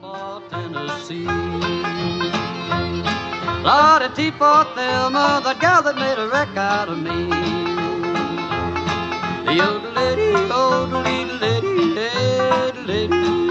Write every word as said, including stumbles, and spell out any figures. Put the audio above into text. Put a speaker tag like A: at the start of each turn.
A: for Tennessee. Lordy, T for Thelma, that gal that made a wreck out of me. Yodelady, yodelady, lady, lady, lady.